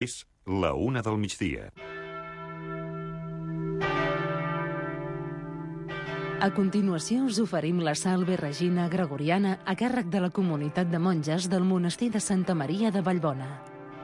És la 1 del migdia. A continuació us oferim la Salve Regina Gregoriana a càrrec de la comunitat de monges del monestir de Santa Maria de Vallbona.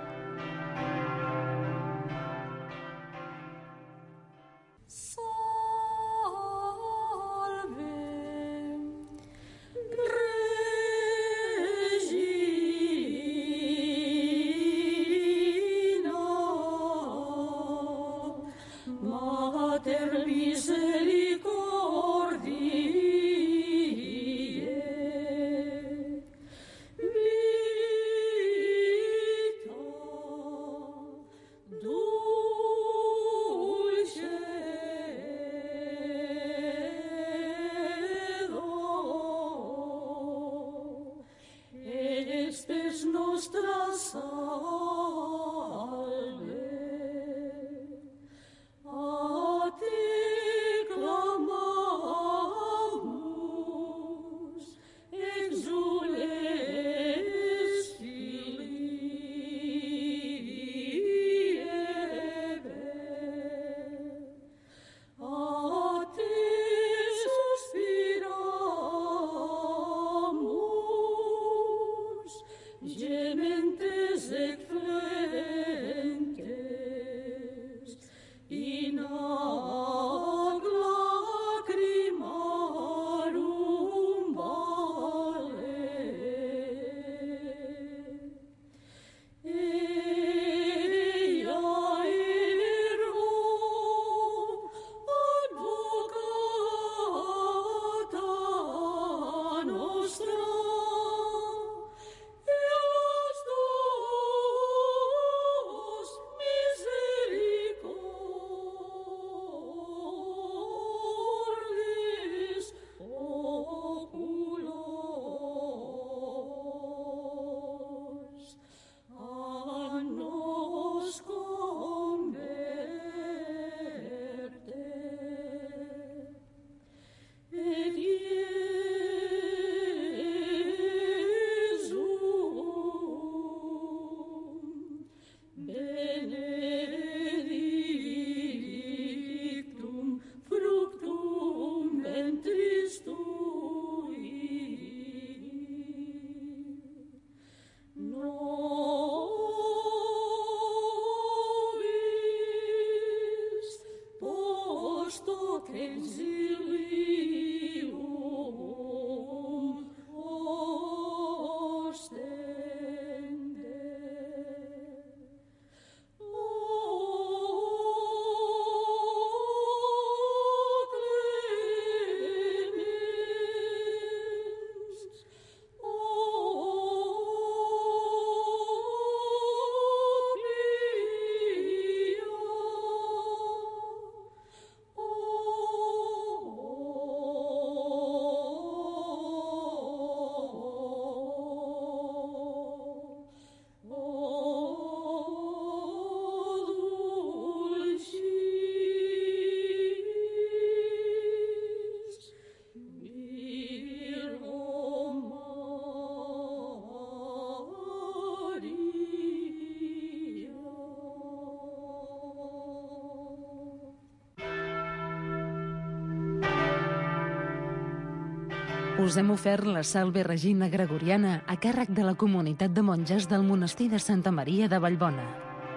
Us hem ofert la Salve Regina Gregoriana a càrrec de la comunitat de monges del monestir de Santa Maria de Vallbona.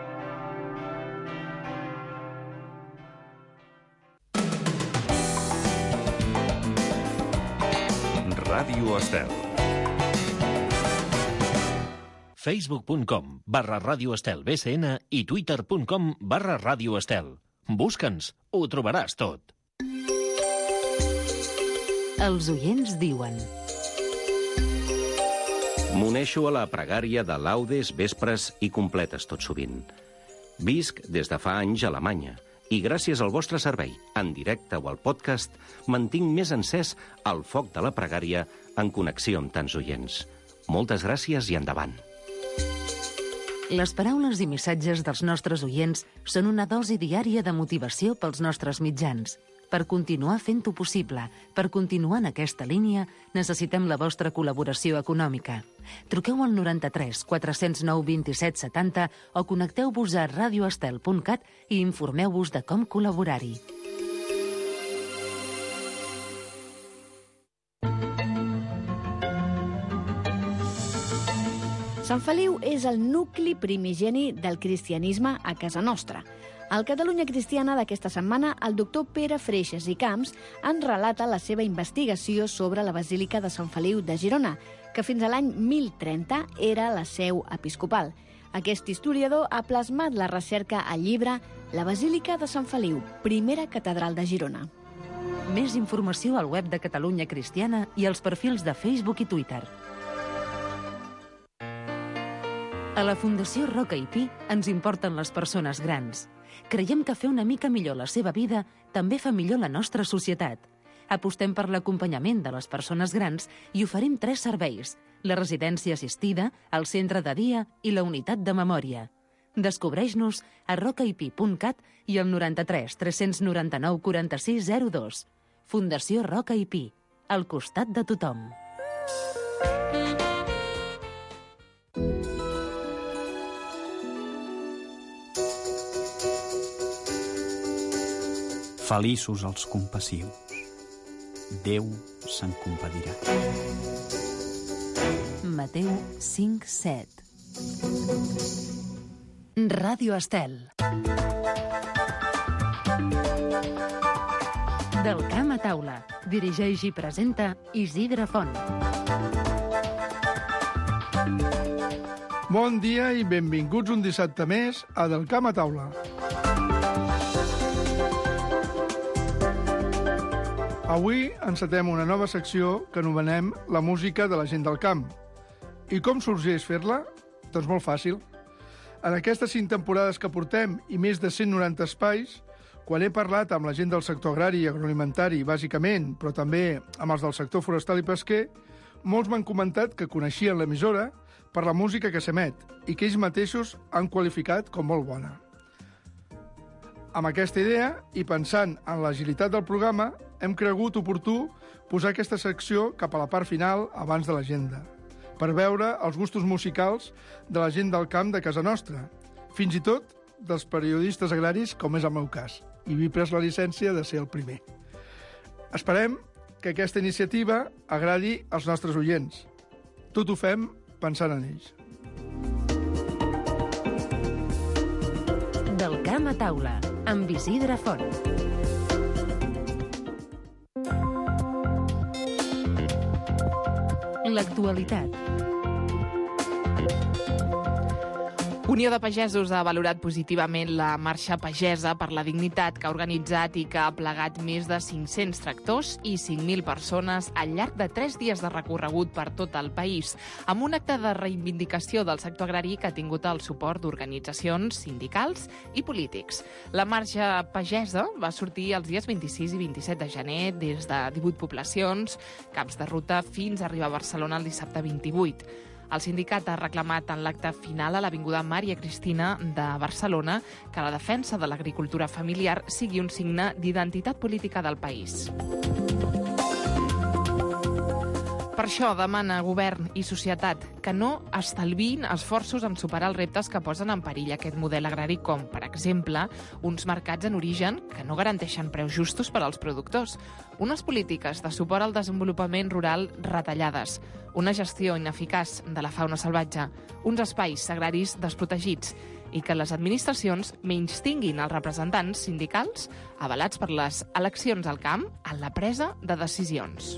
Ràdio Estel. Facebook.com/Ràdio Estel BCN i Twitter.com/Ràdio Estel. Busca'ns, ho trobaràs tot. Els oients diuen: M'uneixo a la pregària de laudes, vespres i completes tot sovint. Visc des de fa anys a Alemanya i gràcies al vostre servei, en directe o al podcast, mantinc més encès el foc de la pregària en connexió amb tants oients. Moltes gràcies i endavant. Les paraules i missatges dels nostres oients són una dosi diària de motivació pels nostres mitjans. Per continuar fent-ho possible, per continuar en aquesta línia, necessitem la vostra col·laboració econòmica. Truqueu al 93 409 27 70 o connecteu-vos a radioestel.cat i informeu-vos de com col·laborar-hi. Sant Feliu és el nucli primigeni del cristianisme a casa nostra. Al Catalunya Cristiana d'aquesta setmana, el doctor Pere Freixas i Camps ens relata la seva investigació sobre la Basílica de Sant Feliu de Girona, que fins a l'any 1030 era la seu episcopal. Aquest historiador ha plasmat la recerca al llibre La Basílica de Sant Feliu, primera catedral de Girona. Més informació al web de Catalunya Cristiana i als perfils de Facebook i Twitter. A la Fundació Roca i Pi ens importen les persones grans. Creiem que fer una mica millor la seva vida també fa millor la nostra societat. Apostem per l'acompanyament de les persones grans i oferim 3 serveis: la residència assistida, el centre de dia i la unitat de memòria. Descobreix-nos a rocaipi.cat i al 93 399 46 02. Fundació Roca i Pi, al costat de tothom. Feliços els compassius. Déu se'n compadirà. Mateu 5:7. Ràdio Estel. Del camp a taula. Dirigeix i presenta Isidre Font. Bon dia i benvinguts un dissabte més a Del camp a taula. Avui encetem una nova secció que anomenem la música de la gent del camp. I com sorgeix fer-la? Doncs molt fàcil. En aquestes 5 temporades que portem i més de 190 espais, quan he parlat amb la gent del sector agrari i agroalimentari, bàsicament, però també amb els del sector forestal i pesquer, molts m'han comentat que coneixien l'emissora per la música que s'emet i que ells mateixos han qualificat com molt bona. Amb aquesta idea, i pensant en l'agilitat del programa, hem cregut oportú posar aquesta secció cap a la part final abans de l'agenda, per veure els gustos musicals de la gent del camp de casa nostra, fins i tot dels periodistes agraris, com és el meu cas, i m'he pres la llicència de ser el primer. Esperem que aquesta iniciativa agradi als nostres oients. Tot ho fem pensant en ells. Del camp a taula, amb Isidre Font. L'actualitat. Unió de Pagesos ha valorat positivament la Marxa Pagesa per la Dignitat que ha organitzat i que ha plegat més de 500 tractors i 5.000 persones al llarg de 3 dies de recorregut per tot el país, amb un acte de reivindicació del sector agrari que ha tingut el suport d'organitzacions sindicals i polítics. La Marxa Pagesa va sortir els dies 26 i 27 de gener des de 18 poblacions, caps de ruta, fins a arribar a Barcelona el dissabte 28. El sindicat ha reclamat en l'acte final a l'Avinguda Maria Cristina de Barcelona que la defensa de l'agricultura familiar sigui un signe d'identitat política del país. Per això demana a govern i societat que no estalviïn esforços en superar els reptes que posen en perill aquest model agrari, com, per exemple, uns mercats en origen que no garanteixen preus justos per als productors, unes polítiques de suport al desenvolupament rural retallades, una gestió ineficaç de la fauna salvatge, uns espais agraris desprotegits i que les administracions menystinguin els representants sindicals avalats per les eleccions al camp en la presa de decisions.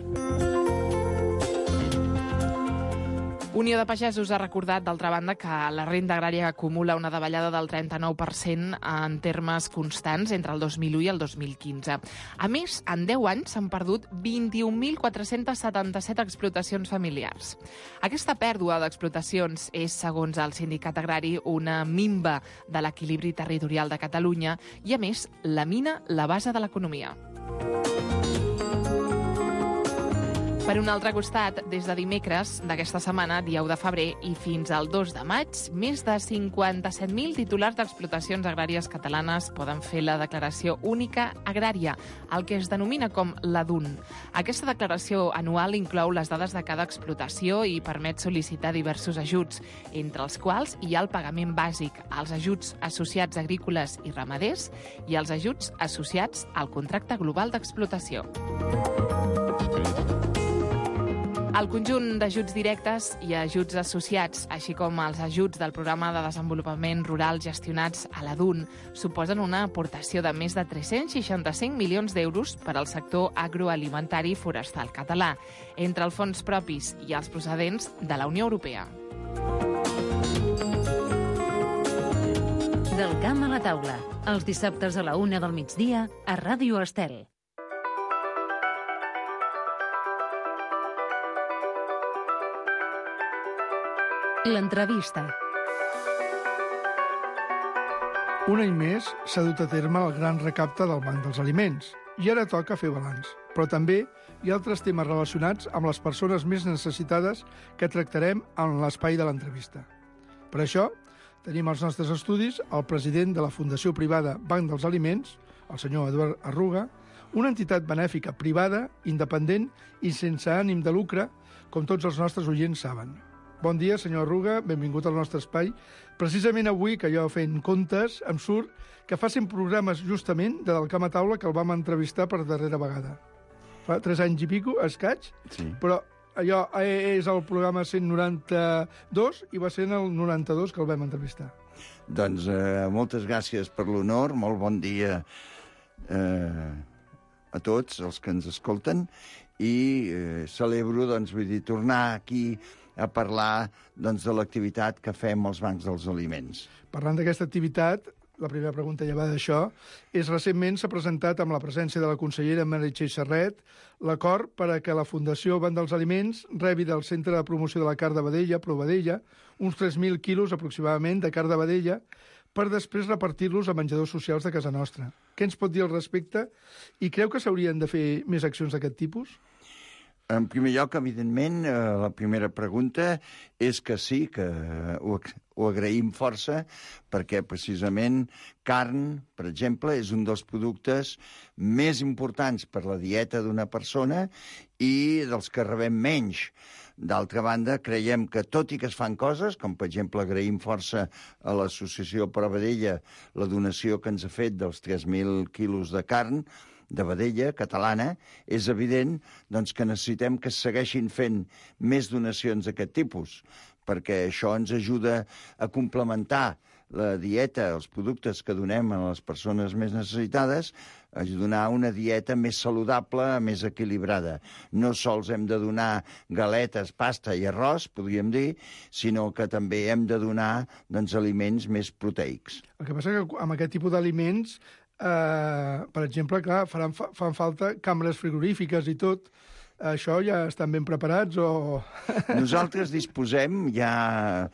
Unió de Pagesos ha recordat, d'altra banda, que la renda agrària acumula una davallada del 39% en termes constants entre el 2001 i el 2015. A més, en 10 anys s'han perdut 21.477 explotacions familiars. Aquesta pèrdua d'explotacions és, segons el sindicat agrari, una minva de l'equilibri territorial de Catalunya i, a més, lamina la base de l'economia. Per un altre costat, des de dimecres d'aquesta setmana, dia 1 de febrer, i fins al 2 de maig, més de 57.000 titulars d'explotacions agràries catalanes poden fer la declaració única agrària, el que es denomina com la DUN. Aquesta declaració anual inclou les dades de cada explotació i permet sol·licitar diversos ajuts, entre els quals hi ha el pagament bàsic, els ajuts associats agrícoles i ramaders i els ajuts associats al contracte global d'explotació. El conjunt d'ajuts directes i ajuts associats, així com els ajuts del Programa de Desenvolupament Rural gestionats a la DUN, suposen una aportació de més de 365 milions d'euros per al sector agroalimentari i forestal català, entre els fons propis i els procedents de la Unió Europea. Del camp a la taula, els dissabtes a la 1 del migdia a Ràdio Estel. L'entrevista. Un any més s'ha dut a terme el gran recapte del Banc dels Aliments i ara toca fer balanç. Però també hi ha altres temes relacionats amb les persones més necessitades que tractarem en l'espai de l'entrevista. Per això, tenim als nostres estudis el president de la Fundació Privada Banc dels Aliments, el senyor Eduard Arruga, una entitat benèfica privada, independent i sense ànim de lucre, com tots els nostres oients saben. Bon dia, senyor Arruga, benvingut al nostre espai. Precisament avui, que jo fent comptes, em surt que fa 100 programes justament de Del camp a taula que el vam entrevistar per darrera vegada. Fa 3 anys i pico, escaig, Sí. però allò és el programa 192 i va ser en el 92 que el vam entrevistar. Doncs moltes gràcies per l'honor, molt bon dia a tots els que ens escolten i celebro, doncs, vull dir, tornar aquí a parlar, doncs, de l'activitat que fem als bancs dels aliments. Parlant d'aquesta activitat, la primera pregunta ja va d'això, recentment s'ha presentat amb la presència de la consellera Meritxell Serret l'acord per a que la Fundació Banc dels Aliments rebi del Centre de Promoció de la Carn de Vedella, Provedella, uns 3.000 quilos aproximadament de carn de vedella per després repartir-los a menjadors socials de casa nostra. Què ens pot dir al respecte? I creu que s'haurien de fer més accions d'aquest tipus? En primer lloc, evidentment, la primera pregunta és que sí, que ho agraïm força, perquè precisament carn, per exemple, és un dels productes més importants per la dieta d'una persona i dels que rebem menys. D'altra banda, creiem que tot i que es fan coses, com per exemple agraïm força a l'Associació Provedella la donació que ens ha fet dels 3.000 quilos de carn, de vedella catalana, és evident, doncs, que necessitem que es segueixin fent més donacions d'aquest tipus, perquè això ens ajuda a complementar la dieta, els productes que donem a les persones més necessitades, a donar una dieta més saludable, més equilibrada. No sols hem de donar galetes, pasta i arròs, podríem dir, sinó que també hem de donar, doncs, aliments més proteics. El que passa que amb aquest tipus d'aliments, per exemple, clar, fan falta cambres frigorífiques i tot. Això ja estan ben preparats o... Nosaltres disposem, ja...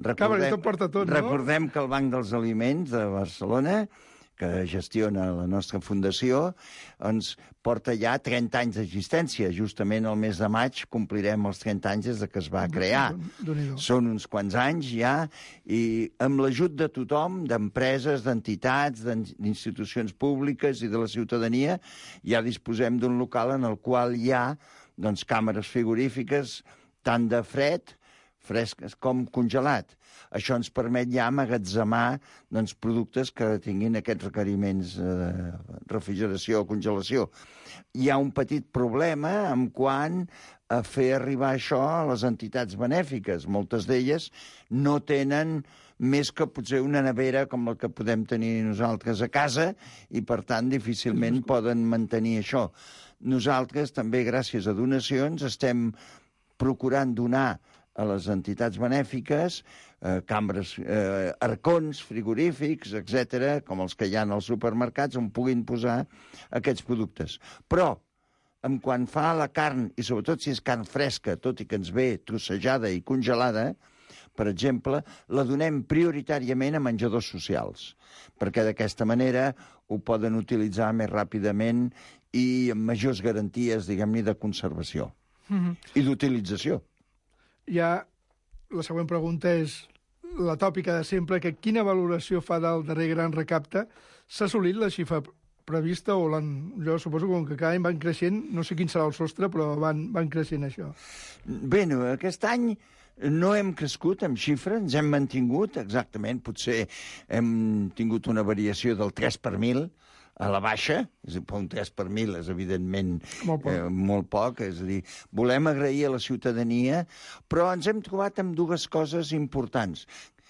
Recordem que el Banc dels Aliments de Barcelona, que gestiona la nostra fundació, ens porta ja 30 anys d'existència. Justament el mes de maig complirem els 30 anys des que es va crear. Són uns quants anys ja, i amb l'ajut de tothom, d'empreses, d'entitats, d'institucions públiques i de la ciutadania, ja disposem d'un local en el qual hi ha, doncs, càmeres frigorífiques, tant de fresques com congelat. Això ens permet ja emmagatzemar, doncs, productes que tinguin aquests requeriments de refrigeració o congelació. Hi ha un petit problema en quant a fer arribar això a les entitats benèfiques. Moltes d'elles no tenen més que potser una nevera com la que podem tenir nosaltres a casa i, per tant, difícilment poden mantenir això. Nosaltres, també gràcies a donacions, estem procurant donar a les entitats benèfiques cambres, arcons frigorífics, etc., com els que hi ha als supermercats, on puguin posar aquests productes. Però, en quant fa a la carn, i sobretot si és carn fresca, tot i que ens ve trossejada i congelada, per exemple, la donem prioritàriament a menjadors socials, perquè d'aquesta manera ho poden utilitzar més ràpidament i amb majors garanties, diguem-ne, de conservació. i d'utilització. Ja la següent pregunta és la tòpica de sempre, que quina valoració fa del darrer gran recapte? S'ha assolit la xifra prevista o jo suposo que com que cada any van creixent, no sé quin serà el sostre, però van creixent això. Bé, aquest any no hem crescut en xifra, ens hem mantingut exactament, potser hem tingut una variació del 3 per 1.000 a la baixa, és a dir, un 3 per 1.000 és evidentment molt poc, és a dir, volem agrair a la ciutadania, però ens hem trobat amb dues coses importants.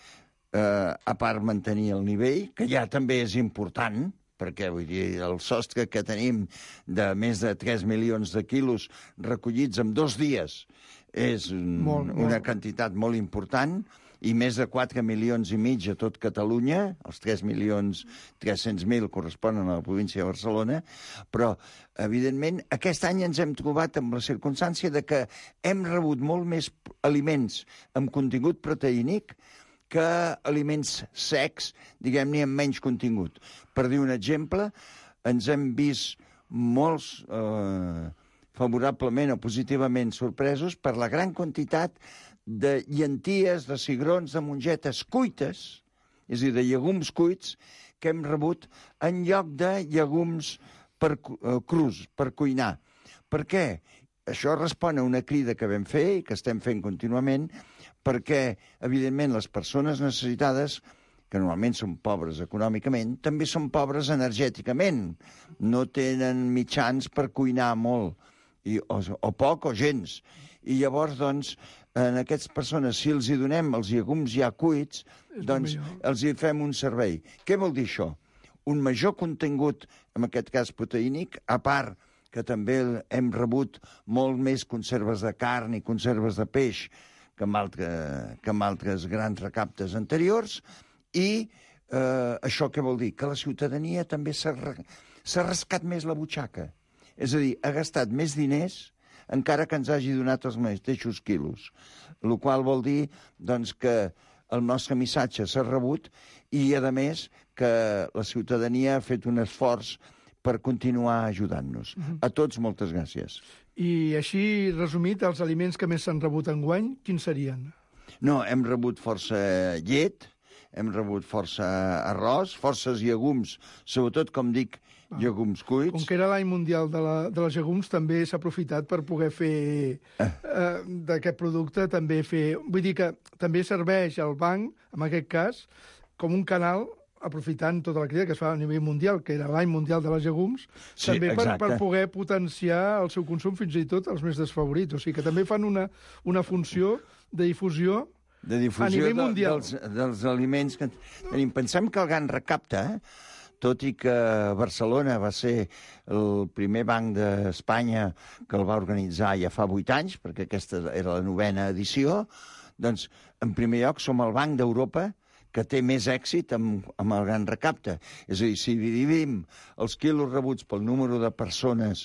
A part mantenir el nivell, que ja també és important, perquè vull dir, el sostre que tenim de més de 3 milions de quilos recollits en 2 dies és una quantitat molt important, i més de 4 milions i mig a tot Catalunya, els 3.300.000 corresponen a la província de Barcelona, però, evidentment, aquest any ens hem trobat amb la circumstància de que hem rebut molt més aliments amb contingut proteínic que aliments secs, diguem-ne, amb menys contingut. Per dir un exemple, ens hem vist molts favorablement o positivament sorpresos per la gran quantitat de llenties, de cigrons, de mongetes cuites, és a dir, de llegums cuits, que hem rebut en lloc de llegums crus, per cuinar. Per què? Això respon a una crida que vam fer i que estem fent contínuament, perquè, evidentment, les persones necessitades, que normalment són pobres econòmicament, també són pobres energèticament. No tenen mitjans per cuinar molt, o poc o gens. I llavors, doncs, a aquestes persones, si els hi donem els llegums ja cuits, doncs els hi fem un servei. Què vol dir això? Un major contingut, en aquest cas proteínic, a part que també hem rebut molt més conserves de carn i conserves de peix que amb altres grans recaptes anteriors, i això què vol dir? Que la ciutadania també s'ha rascat més la butxaca. És a dir, ha gastat més diners encara que ens hagi donat els mateixos quilos. El qual vol dir doncs, que el nostre missatge s'ha rebut i, a més, que la ciutadania ha fet un esforç per continuar ajudant-nos. A tots, moltes gràcies. I així, resumit, els aliments que més s'han rebut enguany, quins serien? No, hem rebut força llet, hem rebut força arròs, forces llegums, sobretot, com dic, llegums cuits. Com que era l'any mundial de les llegums, també s'ha aprofitat per poder fer d'aquest producte, també fer... Vull dir que també serveix al banc, en aquest cas, com un canal, aprofitant tota la crida que es fa a nivell mundial, que era l'any mundial de les llegums, sí, també per poder potenciar el seu consum fins i tot als més desfavorits. O sigui que també fan una funció de difusió a nivell mundial. Dels aliments que tenim. Pensem que el gran recapte, tot i que Barcelona va ser el primer banc d'Espanya que el va organitzar ja fa 8 anys, perquè aquesta era la 9ª edició, doncs, en primer lloc, som el banc d'Europa que té més èxit amb el gran recapte. És a dir, si dividim els quilos rebuts pel número de persones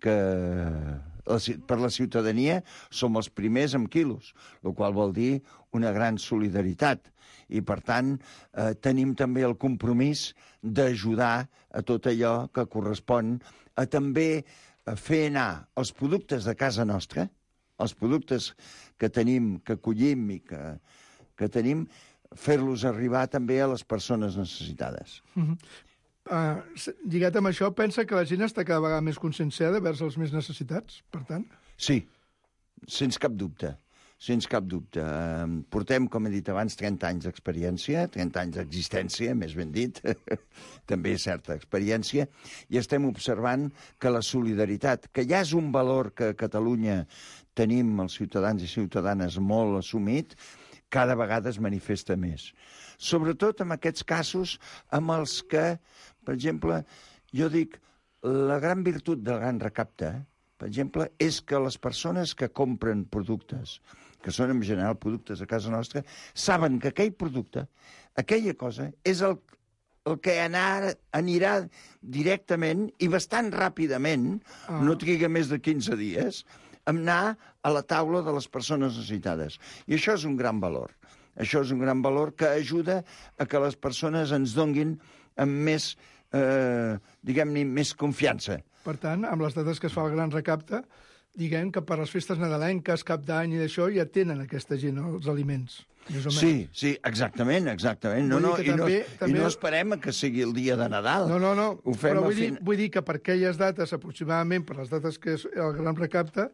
per la ciutadania, som els primers amb quilos, el qual vol dir una gran solidaritat. I, per tant, tenim també el compromís d'ajudar a tot allò que correspon a també fer anar els productes de casa nostra, els productes que tenim, que collim i que tenim, fer-los arribar també a les persones necessitades. Lligat amb això, pensa que la gent està cada vegada més conscienciada vers els més necessitats, per tant? Sí, sense cap dubte. Sense cap dubte. Portem, com he dit abans, 30 anys d'experiència, 30 anys d'existència, més ben dit, també certa experiència, i estem observant que la solidaritat, que ja és un valor que a Catalunya tenim els ciutadans i ciutadanes molt assumit, cada vegada es manifesta més. Sobretot en aquests casos amb els que, per exemple, jo dic, la gran virtut del gran recapte, per exemple, és que les persones que compren productes, que són en general productes a casa nostra, saben que aquell producte, aquella cosa, és el que anirà directament i bastant ràpidament, no triga més de 15 dies, anar a la taula de les persones necessitades. I això és un gran valor. Això és un gran valor que ajuda a que les persones ens donguin amb més, diguem-ne, més confiança. Per tant, amb les dades que es fa el gran recapte, diguem que per les festes nadalenques, cap d'any i d'això, ja tenen aquesta gent els aliments. Sí, exactament. I no esperem que sigui el dia de Nadal. No. Ho fem però vull dir que per aquelles dates, aproximadament, per les dates que és el gran recapte,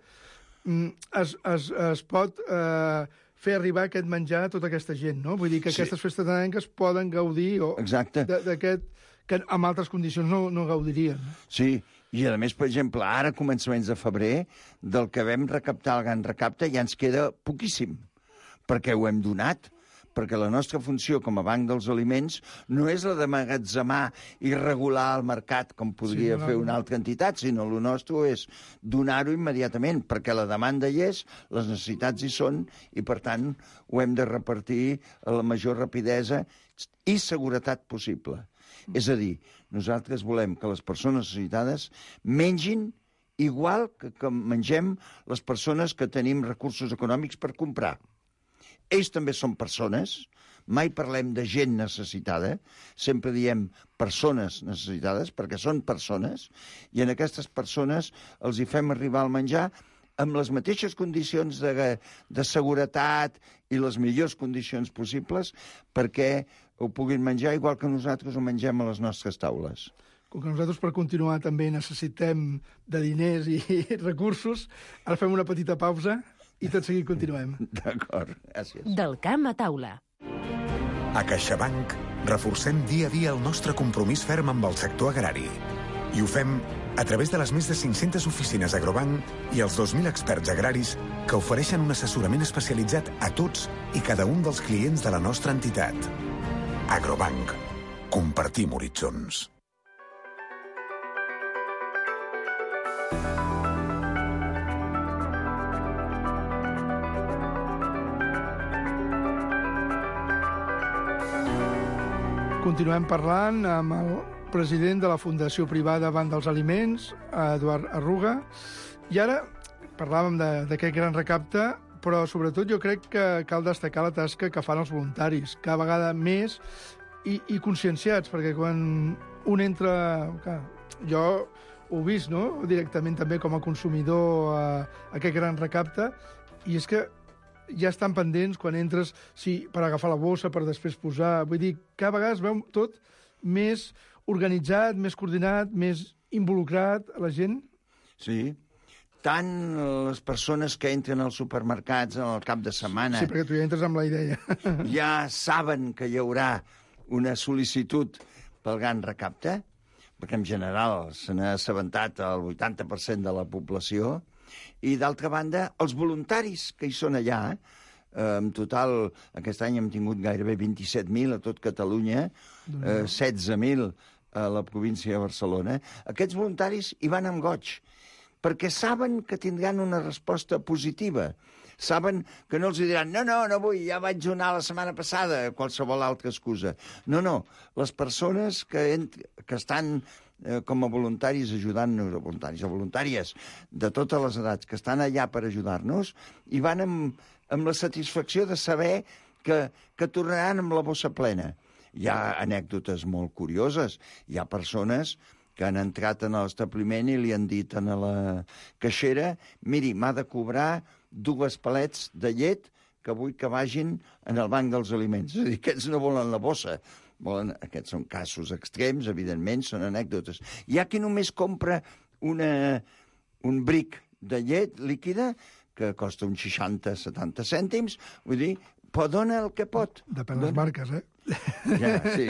es pot fer arribar aquest menjar a tota aquesta gent, no? Vull dir que aquestes festes nadalenques poden gaudir d'aquest que en altres condicions no gaudirien. Sí, i a més, per exemple, ara, a començaments de febrer, del que vam recaptar el gran recapte ja ens queda poquíssim, perquè ho hem donat, perquè la nostra funció com a banc dels aliments no és la d'emmagatzemar i regular el mercat com podria fer una altra entitat, sinó el nostre és donar-ho immediatament, perquè la demanda hi és, les necessitats hi són, i per tant ho hem de repartir a la major rapidesa i seguretat possible. És a dir, nosaltres volem que les persones necessitades mengin igual que mengem les persones que tenim recursos econòmics per comprar. Ells també són persones, mai parlem de gent necessitada, sempre diem persones necessitades, perquè són persones, i en aquestes persones els hi fem arribar el menjar amb les mateixes condicions de seguretat i les millors condicions possibles perquè ho puguin menjar igual que nosaltres ho mengem a les nostres taules. Com que nosaltres per continuar també necessitem de diners i recursos, ara fem una petita pausa i tot seguit continuem. D'acord, gràcies. Del camp a taula. A CaixaBank reforcem dia a dia el nostre compromís ferm amb el sector agrari. I ho fem a través de les més de 500 oficines Agrobank i els 2.000 experts agraris que ofereixen un assessorament especialitzat a tots i cada un dels clients de la nostra entitat. Agrobank. Compartim horitzons. Continuem parlant amb el president de la Fundació Privada Banc dels Aliments, Eduard Arruga, i ara parlàvem d'aquest gran recapte, però sobretot jo crec que cal destacar la tasca que fan els voluntaris, cada vegada més i conscienciats, perquè quan un entra... Clar, jo ho he vist, no?, directament també com a consumidor a aquest gran recapte, i és que ja estan pendents quan entres, sí, per agafar la bossa, per després posar... Vull dir, cada vegada es veu tot més organitzat, més coordinat, més involucrat a la gent. Sí, tant les persones que entren als supermercats al cap de setmana... Sí, perquè tu ja entres amb la idea. Ja saben que hi haurà una sol·licitud pel gran recapte, perquè en general se n'ha assabentat el 80% de la població, i d'altra banda, els voluntaris que hi són allà, en total, aquest any hem tingut gairebé 27.000 a tot Catalunya, 16.000 a la província de Barcelona. Aquests voluntaris hi van amb goig, perquè saben que tindran una resposta positiva. Saben que no els diran no vull, ja vaig donar la setmana passada, qualsevol altra excusa. No, les persones que estan com a voluntaris ajudant-nos, voluntaris o voluntàries de totes les edats, que estan allà per ajudar-nos, i van amb la satisfacció de saber que tornaran amb la bossa plena. Hi ha anècdotes molt curioses. Hi ha persones que han entrat en l'establiment i li han dit a la caixera: miri, m'ha de cobrar 2 palets de llet que vull que vagin en el banc dels aliments. És a dir, aquests no volen la bossa. Aquests són casos extrems, evidentment, són anècdotes. Hi ha qui només compra un bric de llet líquida que costa uns 60-70 cèntims, vull dir, però dona el que pot. Depèn de les marques, eh? Ja, sí,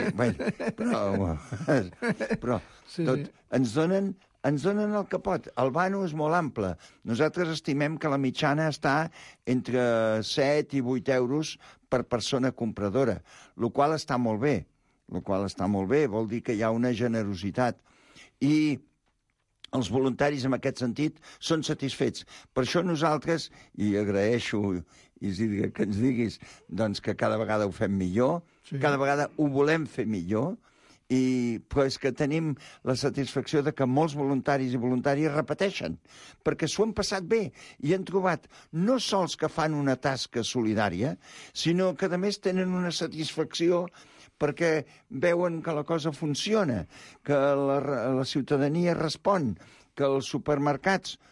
però tot, ens donen el que pot. El vano és molt ample. Nosaltres estimem que la mitjana està entre 7 i 8 euros per persona compradora, el qual està molt bé. Vol dir que hi ha una generositat. I els voluntaris, en aquest sentit, són satisfets. Per això nosaltres, i agraeixo, Isidre, que ens diguis doncs, que cada vegada ho fem millor, cada vegada ho volem fer millor, però és que tenim la satisfacció de que molts voluntaris i voluntàries repeteixen, perquè s'ho han passat bé i han trobat no sols que fan una tasca solidària, sinó que, a més, tenen una satisfacció perquè veuen que la cosa funciona, que la ciutadania respon, que els supermercats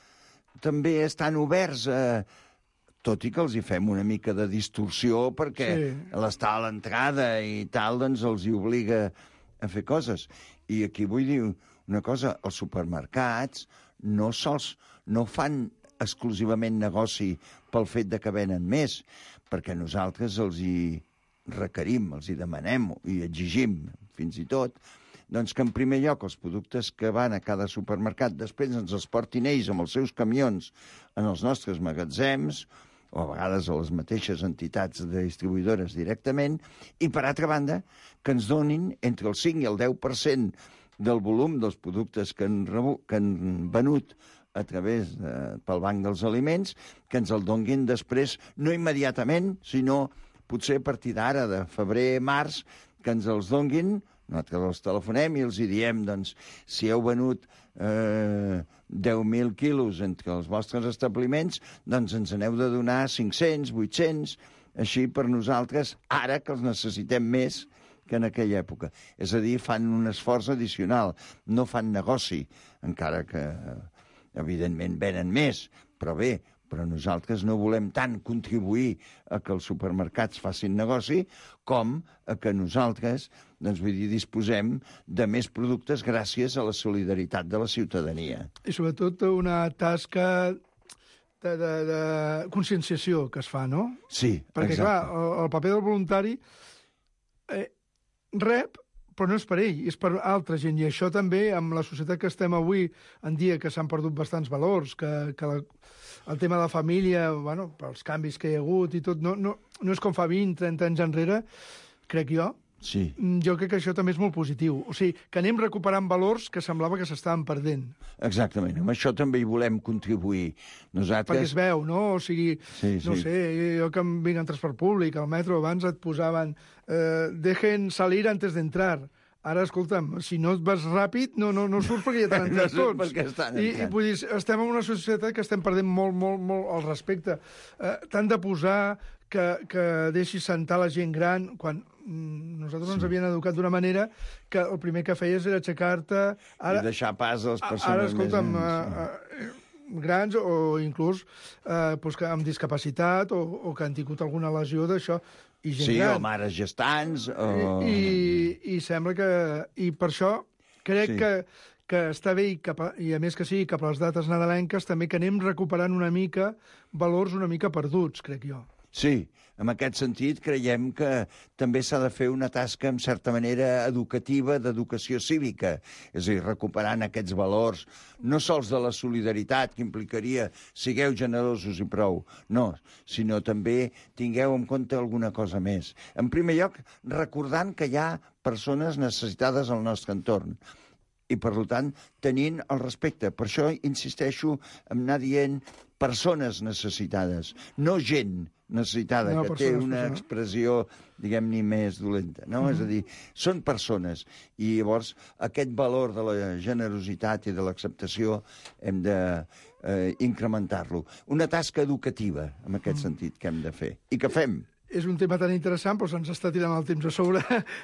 també estan oberts a... Tot i que els hi fem una mica de distorsió perquè l'estar a l'entrada i tal, doncs els hi obliga a fer coses. I aquí vull dir una cosa, els supermercats no fan exclusivament negoci pel fet de que venen més, perquè nosaltres els hi requerim, els hi demanem i exigim, fins i tot, doncs que en primer lloc els productes que van a cada supermercat després ens els portin ells amb els seus camions en els nostres magatzems, o a vegades a les mateixes entitats de distribuïdores directament, i per altra banda, que ens donin entre el 5 i el 10% del volum dels productes que han venut a través pel Banc dels Aliments, que ens el donguin després, no immediatament, sinó potser a partir d'ara, de febrer, març, que ens els donguin, nosaltres els telefonem i els hi diem, doncs, si heu venut 10.000 quilos entre els vostres establiments, doncs ens n'heu de donar 500, 800, així per nosaltres, ara que els necessitem més que en aquella època. És a dir, fan un esforç addicional, no fan negoci, encara que, evidentment, venen més, però bé, però nosaltres no volem tant contribuir a que els supermercats facin negoci com a que nosaltres, doncs vull dir, disposem de més productes gràcies a la solidaritat de la ciutadania. I sobretot una tasca de conscienciació que es fa, no? Sí, perquè, exacte. Clar, el paper del voluntari rep, però no és per ell, és per altra gent. I això també, amb la societat que estem avui en dia, que s'han perdut bastants valors, que el tema de la família, bueno, pels canvis que hi ha hagut i tot, no és com fa 20, 30 anys enrere, crec jo. Sí. Jo crec que això també és molt positiu. O sigui, que anem recuperant valors que semblava que s'estaven perdent. Exactament. Amb això també hi volem contribuir. Nosaltres... Perquè es veu, no? O sigui, no sé, jo que em vinc en transport públic, al metro, abans et posaven dejen salir antes de entrar. Ara, escolta'm, si no et vas ràpid, no surts perquè ja t'han entrat tots. I vull dir, estem en una societat que estem perdent molt el respecte. T'han de posar que deixis sentar la gent gran, quan nosaltres ens havien educat d'una manera que el primer que feies era aixecar-te... I deixar pas a les persones més grans o inclús amb discapacitat o que han tingut alguna lesió d'això. I gent gran. O mares gestants. I sembla que... I per això crec que està bé, i a més que sigui cap a les dates nadalenques, també que anem recuperant una mica valors una mica perduts, crec jo. Sí, en aquest sentit creiem que també s'ha de fer una tasca, en certa manera, educativa, d'educació cívica. És a dir, recuperant aquests valors, no sols de la solidaritat, que implicaria sigueu generosos i prou, no, sinó també tingueu en compte alguna cosa més. En primer lloc, recordant que hi ha persones necessitades al nostre entorn i, per tant, tenint el respecte. Per això insisteixo en anar dient persones necessitades, no gent necessitada, que té una expressió, diguem-ne, més dolenta, no? És a dir, són persones, i llavors aquest valor de la generositat i de l'acceptació hem d'incrementar-lo. Una tasca educativa, en aquest sentit, que hem de fer, i que fem. És un tema tan interessant, però se'ns està tirant el temps a sobre.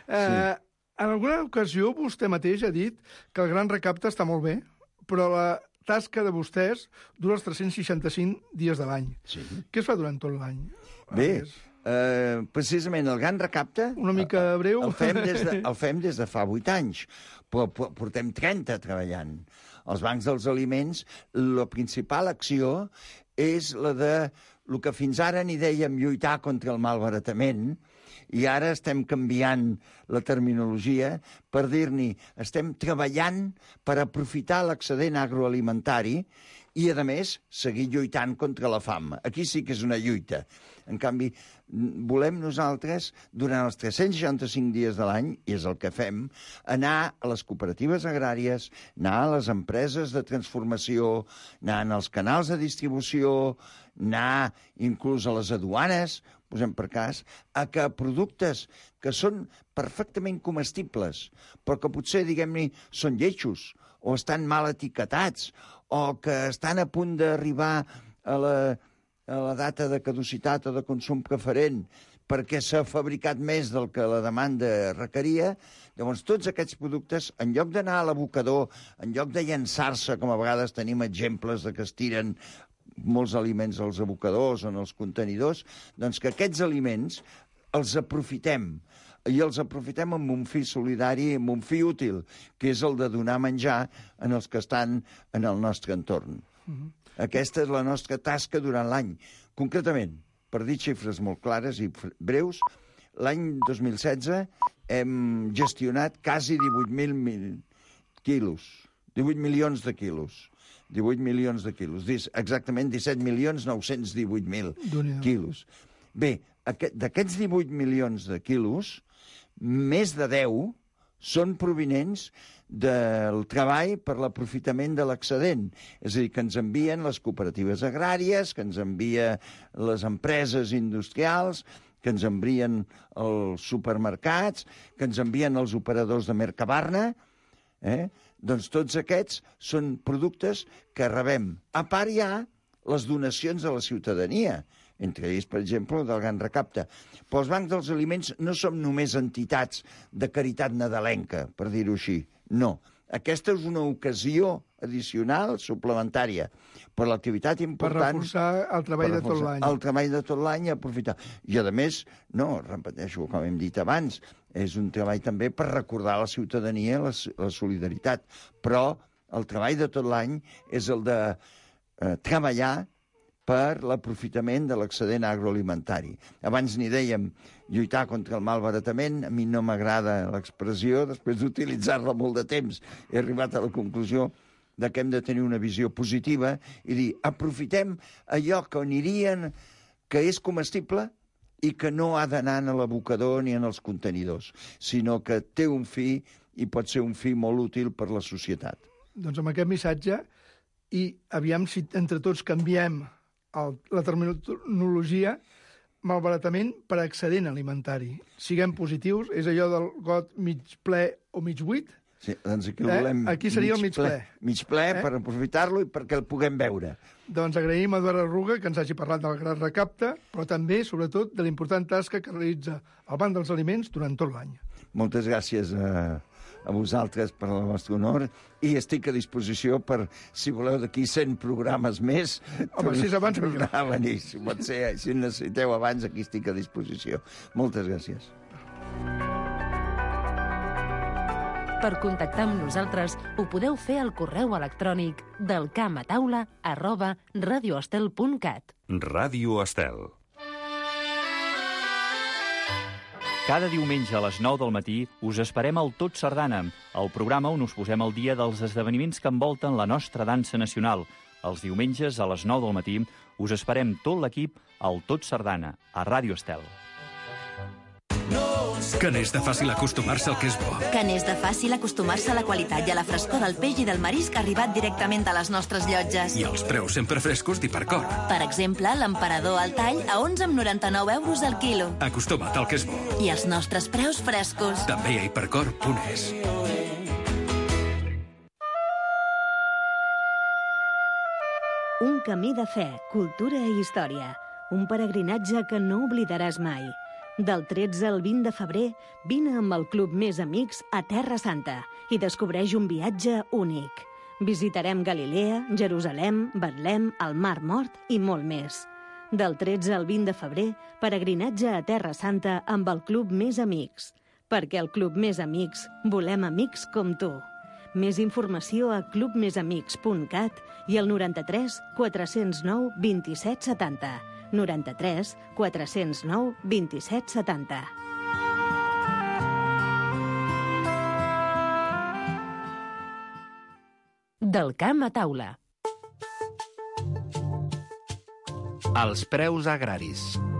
En alguna ocasió vostè mateix ha dit que el gran recapte està molt bé, però la tasca de vostès dura els 365 dies de l'any. Sí. Què es fa durant tot l'any? Bé, precisament el gran recapte... Una mica breu. El fem des de fa 8 anys, però portem 30 treballant. Els bancs dels aliments, la principal acció és la de el que fins ara n'hi dèiem lluitar contra el malbaratament, i ara estem canviant la terminologia per dir-ne estem treballant per aprofitar l'excedent agroalimentari i, a més, seguir lluitant contra la fam. Aquí sí que és una lluita. En canvi, volem nosaltres, durant els 365 dies de l'any, i és el que fem, anar a les cooperatives agràries, anar a les empreses de transformació, anar als canals de distribució, anar inclús a les aduanes, posem per cas, a que productes que són perfectament comestibles, però que potser, diguem-ne, són lleixos, o estan mal etiquetats, o que estan a punt d'arribar a la data de caducitat o de consum preferent, perquè s'ha fabricat més del que la demanda requeria. Llavors, tots aquests productes, en lloc d'anar a l'abocador, en lloc de llançar-se, com a vegades tenim exemples de que es tiren molts aliments als abocadors o en els contenidors, doncs que aquests aliments els aprofitem. I els aprofitem amb un fi solidari, amb un fi útil, que és el de donar menjar en els que estan en el nostre entorn. Aquesta és la nostra tasca durant l'any. Concretament, per dir xifres molt clares i breus, l'any 2016 hem gestionat quasi 18.000 quilos, 18 milions de quilos. 18 milions de quilos, exactament 17.918.000 quilos. Bé, d'aquests 18 milions de quilos, més de 10 són provinents del treball per l'aprofitament de l'excedent. És a dir, que ens envien les cooperatives agràries, que ens envien les empreses industrials, que ens envien els supermercats, que ens envien els operadors de Mercabarna. Doncs tots aquests són productes que rebem. A part hi ha les donacions de la ciutadania, entre ells, per exemple, del Gran Recapte. Però els bancs dels aliments no som només entitats de caritat nadalenca, per dir-ho així. No. Aquesta és una ocasió addicional, suplementària, per l'activitat important... Per reforçar el treball de tot l'any. El treball de tot l'any i aprofitar. I, a més, no, repeteixo, com hem dit abans, és un treball també per recordar a la ciutadania la solidaritat. Però el treball de tot l'any és el de treballar per l'aprofitament de l'excedent agroalimentari. Abans n'hi dèiem lluitar contra el malbaratament. A mi no m'agrada l'expressió, després d'utilitzar-la molt de temps he arribat a la conclusió de que hem de tenir una visió positiva i dir, aprofitem allò que anirien, que és comestible i que no ha d'anar a l'abocador ni en els contenidors, sinó que té un fi i pot ser un fi molt útil per la societat. Doncs amb aquest missatge, i aviam si entre tots canviem la terminologia, malbaratament per excedent alimentari. Siguem positius, és allò del got mig ple o mig buit? Sí, doncs aquí volem... Aquí seria el mig ple. Mig ple per aprofitar-lo i perquè el puguem veure. Doncs agraïm a Eduard Arruga que ens hagi parlat del Gran Recapte, però també, sobretot, de l'important tasca que realitza el Banc dels Aliments durant tot l'any. Moltes gràcies a vosaltres per el vostre honor i estic a disposició per, si voleu, d'aquí 100 programes més. Home, si és abans, millor. A venir, si pot ser, si necessiteu abans, aquí estic a disposició. Moltes gràcies. Per contactar amb nosaltres ho podeu fer al correu electrònic delcamataula@radioestel.cat. Ràdio Estel. Cada diumenge a les 9 del matí us esperem al Tot Sardana, el programa on us posem al dia dels esdeveniments que envolten la nostra dansa nacional. Els diumenges a les 9 del matí us esperem tot l'equip al Tot Sardana, a Ràdio Estel. Que n'és de fàcil acostumar-se al que és bo. Que n'és de fàcil acostumar-se a la qualitat i a la frescor del peix i del marisc arribat directament a les nostres llotges. I els preus sempre frescos d'Hipercor. Per exemple, l'emperador al tall a 11,99 euros al quilo. Acostuma't al que és bo. I els nostres preus frescos. També a hipercor.es. Un camí de fe, cultura i història. Un peregrinatge que no oblidaràs mai. Del 13 al 20 de febrer, vine amb el Club Més Amics a Terra Santa i descobreix un viatge únic. Visitarem Galilea, Jerusalem, Betlem, el Mar Mort i molt més. Del 13 al 20 de febrer, peregrinatge a Terra Santa amb el Club Més Amics. Perquè al Club Més Amics volem amics com tu. Més informació a clubmesamics.cat i al 93 409 27 70. 93 409 27 70. Del camp a taula. Els preus agraris.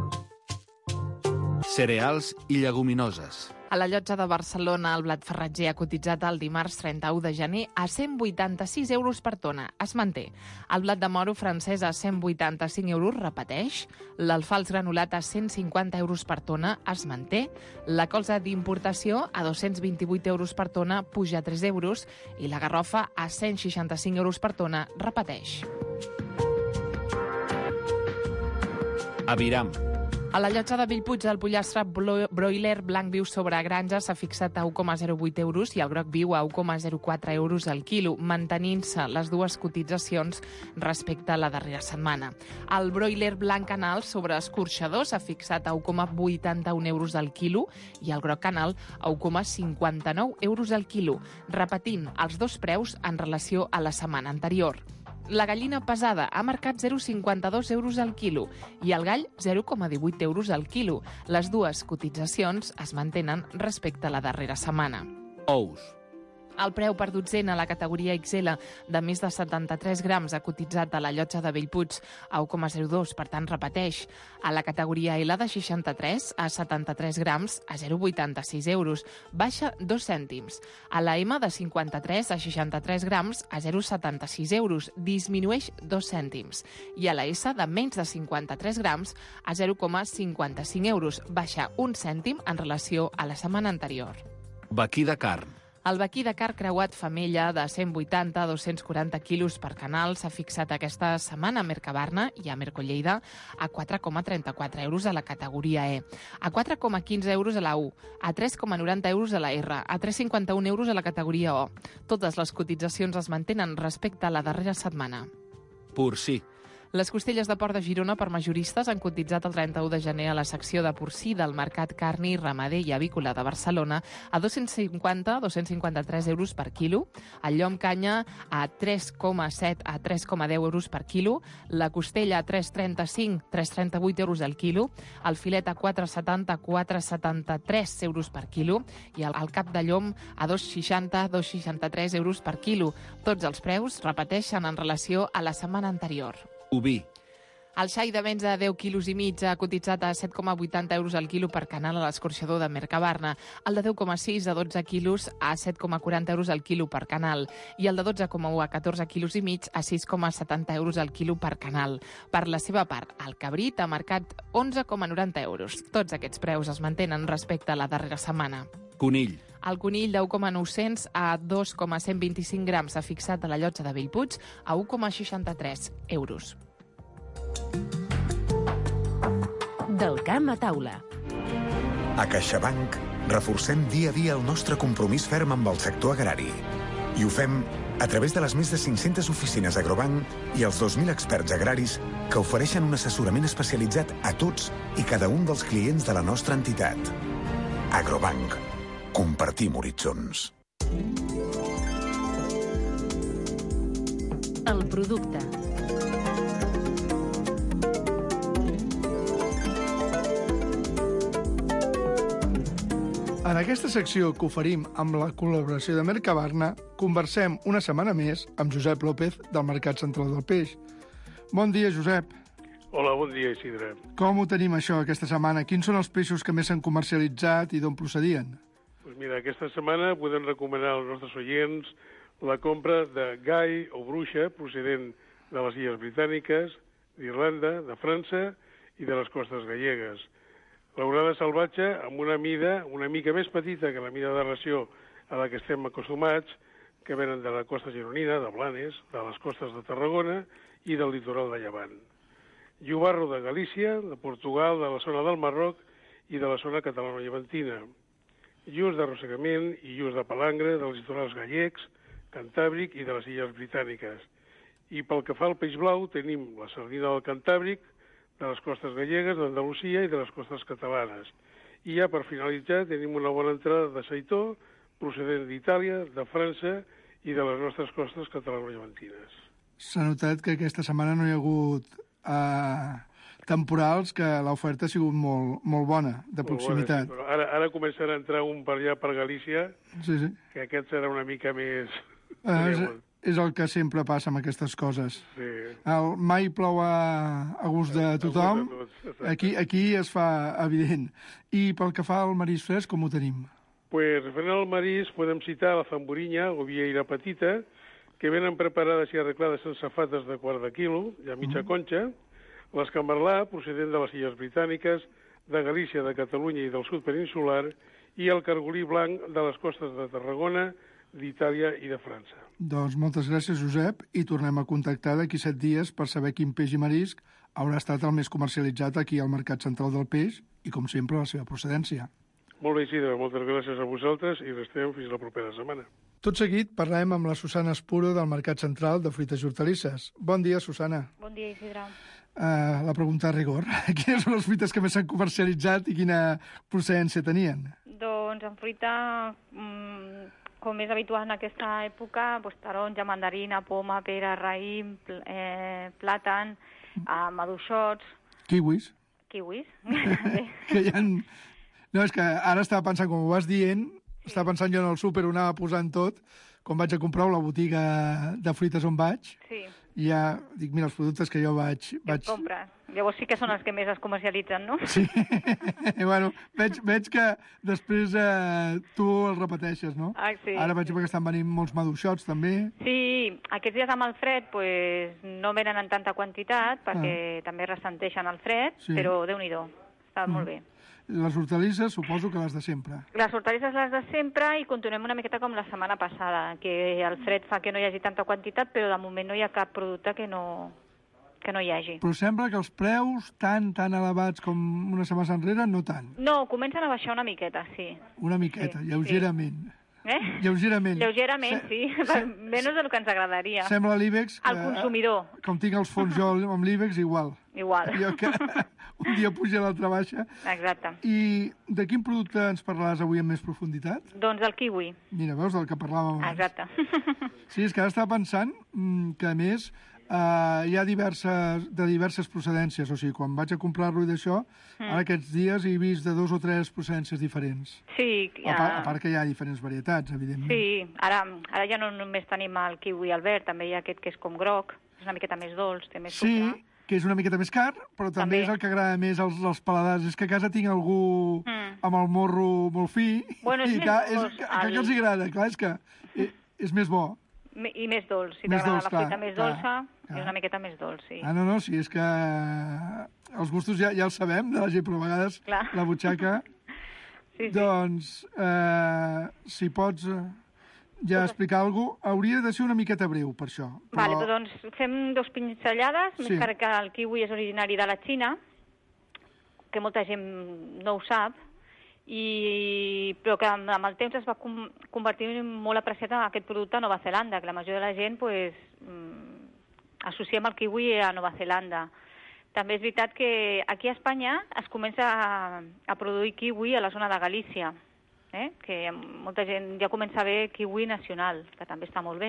Cereals i lleguminoses. A la llotja de Barcelona, el blat farratger ha cotitzat el dimarts 31 de gener a 186 euros per tona. Es manté. El blat de moro francès a 185 euros repeteix. L'alfals granulat a 150 euros per tona es manté. La colza d'importació a 228 euros per tona puja 3 euros i la garrofa a 165 euros per tona repeteix. Aviram. A la llotja de Bellpuig, el pollastre broiler blanc viu sobre granja s'ha fixat a 1,08 euros i el groc viu a 1,04 euros al quilo, mantenint-se les dues cotitzacions respecte a la darrera setmana. El broiler blanc canal sobre escorxador s'ha fixat a 1,81 euros al quilo i el groc canal a 1,59 euros al quilo, repetint els dos preus en relació a la setmana anterior. La gallina pesada ha marcat 0,52 euros al quilo i el gall 0,18 euros al quilo. Les dues cotitzacions es mantenen respecte a la darrera setmana. Ous. El preu per dotzena a la categoria XL de més de 73 grams ha cotitzat a la llotja de Bellpuig a 1,02, per tant repeteix. A la categoria L de 63 a 73 grams a 0,86 euros, baixa 2 cèntims. A la M de 53 a 63 grams a 0,76 euros, disminueix 2 cèntims. I a la S de menys de 53 grams a 0,55 euros, baixa 1 cèntim en relació a la setmana anterior. Vaquí de carn. El vaquí de carn creuat femella de 180 a 240 quilos per canal s'ha fixat aquesta setmana a Mercabarna i a Mercolleida a 4,34 euros a la categoria E, a 4,15 euros a la U, a 3,90 euros a la R, a 3,51 euros a la categoria O. Totes les cotitzacions es mantenen respecte a la darrera setmana. Porcí. Les costelles de porc de Girona per majoristes han cotitzat el 31 de gener a la secció de porcí del Mercat Carni, Ramader i Avícola de Barcelona a 250-253 euros per quilo, el llom canya a 3,7 a 3,10 euros per quilo, la costella a 3,35-3,38 euros al quilo, el filet a 4,70-4,73 euros per quilo i el cap de llom a 2,60-2,63 euros per quilo. Tots els preus repeteixen en relació a la setmana anterior. Oví. El xai de menys de 10 quilos i mig ha cotitzat a 7,80 euros al quilo per canal a l'escorxador de Mercabarna, el de 10,6 a 12 quilos a 7,40 euros al quilo per canal i el de 12,1 a 14 quilos i mig a 6,70 euros al quilo per canal. Per la seva part, el cabrit ha marcat 11,90 euros. Tots aquests preus es mantenen respecte a la darrera setmana. Conill. El conill de 1,900 a 2,125 grams s'ha fixat a la llotja de Bellpuig a 1,63 euros. Del camp a taula. A CaixaBank reforcem dia a dia el nostre compromís ferm amb el sector agrari. I ho fem a través de les més de 500 oficines Agrobank i els 2.000 experts agraris que ofereixen un assessorament especialitzat a tots i cada un dels clients de la nostra entitat. Agrobank. Compartim horitzons. El producte. En aquesta secció que oferim amb la col·laboració de Mercabarna, conversem una setmana més amb Josep López del Mercat Central del Peix. Bon dia, Josep. Hola, bon dia, Isidre. Com ho tenim, això, aquesta setmana? Quins són els peixos que més s'han comercialitzat i d'on procedien? Pues mira, aquesta setmana podem recomanar als nostres oients la compra de gai o bruixa procedent de les Illes Britàniques, d'Irlanda, de França i de les costes gallegues. L'orada salvatge amb una mida una mica més petita que la mida de ració a la que estem acostumats, que venen de la costa gironina, de Blanes, de les costes de Tarragona i del litoral de Llevant. Llobarro de Galícia, de Portugal, de la zona del Marroc i de la zona catalano-llevantina. Lluç d'arrossegament i lluç de palangre dels litorals gallecs, cantàbric i de les Illes Britàniques. I pel que fa al peix blau tenim la sardina del Cantàbric, de les costes gallegues, d'Andalusia i de les costes catalanes. I ja per finalitzar tenim una bona entrada de seitó procedent d'Itàlia, de França i de les nostres costes catalano-llevantines. S'ha notat que aquesta setmana no hi ha hagut temporals, que l'oferta ha sigut molt bona, de proximitat. Molt bona, sí, però ara començarà a entrar un per allà per Galícia, sí. Que aquest serà una mica més... És el que sempre passa amb aquestes coses. Sí. Mai plou a gust de tothom. Aquí es fa evident. I pel que fa al marisc fresc, com ho tenim? Pues, referent al marisc, podem citar la famborinya o vieira petita, que venen preparades i arreglades en safates de quart de quilo, ja mitja conxa, l'escamarlà, procedent de les Illes Britàniques, de Galícia, de Catalunya i del sud peninsular, i el cargolí blanc de les costes de Tarragona, d'Itàlia i de França. Doncs moltes gràcies, Josep, i tornem a contactar d'aquí 7 dies per saber quin peix i marisc haurà estat el més comercialitzat aquí al Mercat Central del Peix i, com sempre, la seva procedència. Molt bé, Isidre, moltes gràcies a vosaltres i restem fins la propera setmana. Tot seguit parlem amb la Susana Espuro del Mercat Central de Fruites i Hortalisses. Bon dia, Susana. Bon dia, Isidre. La pregunta de rigor. Quines són les fruites que més s'han comercialitzat i quina procedència tenien? Doncs en fruita, com és habitual en aquesta època, taronja, mandarina, poma, pera, raïm, plàtan, maduixots... Kiwis. Kiwis. Que hi ha... No, és que ara estava pensant, com ho vas dient, estava pensant jo en el súper, ho anava posant tot, quan vaig a comprar a la botiga de fruites on vaig, i ja dic, mira, els productes que jo vaig... compres. Llavors sí que són els que més es comercialitzen, no? Sí. Bueno, veig que després tu els repeteixes, no? Sí. Ara veig que estan venint molts maduixots, també. Sí, aquests dies amb el fred no venen en tanta quantitat, perquè també ressenteixen el fred, però Déu-n'hi-do, està molt bé. Les hortalisses suposo que les de sempre. Les hortalisses les de sempre i continuem una miqueta com la setmana passada, que el fred fa que no hi hagi tanta quantitat, però de moment no hi ha cap producte que no hi hagi. Però sembla que els preus tan elevats com una setmana enrere, no tant. No, comencen a baixar una miqueta, sí. Una miqueta, lleugerament. Lleugerament. Lleugerament, sí. Menys del que ens agradaria. Sembla l'IBEX... Al consumidor. Com tinc els fons jo amb l'IBEX, igual. Igual. Jo que un dia puja l'altre baixa. Exacte. I de quin producte ens parlaràs avui amb més profunditat? Doncs del kiwi. Mira, veus, del que parlàvem abans. Exacte. Sí, és que ara estava pensant que, a més, hi ha diverses procedències. O sigui, quan vaig a comprar-lo i d'això, ara aquests dies he vist de 2 o 3 procedències diferents. Sí. A part que hi ha diferents varietats, evidentment. Sí, ara ja no només tenim el kiwi al verd, també hi ha aquest que és com groc, és una miqueta més dolç, té més sucre. Sí, que és una miqueta més car, però també és el que agrada més als paladars. És que a casa tinc algú amb el morro molt fi, i que els agrada. Clar, és que és més bo. I més dolç. Si t'agrada la fruita més dolça, és una miqueta més dolç, sí. No, sí, és que els gustos ja els sabem de la gent, però a vegades la butxaca... Sí. Doncs, si pots ja explicar alguna cosa, hauria de ser una miqueta breu, per això. Vale, doncs fem 2 pinzellades, més que el kiwi és originari de la Xina, que molta gent no ho sap, però que amb el temps es va convertir molt apreciat en aquest producte a Nova Zelanda, que la majoria de la gent associem el kiwi a Nova Zelanda. També és veritat que aquí a Espanya es comença a produir kiwi a la zona de Galícia, que molta gent ja comença a ver kiwi nacional, que també està molt bé.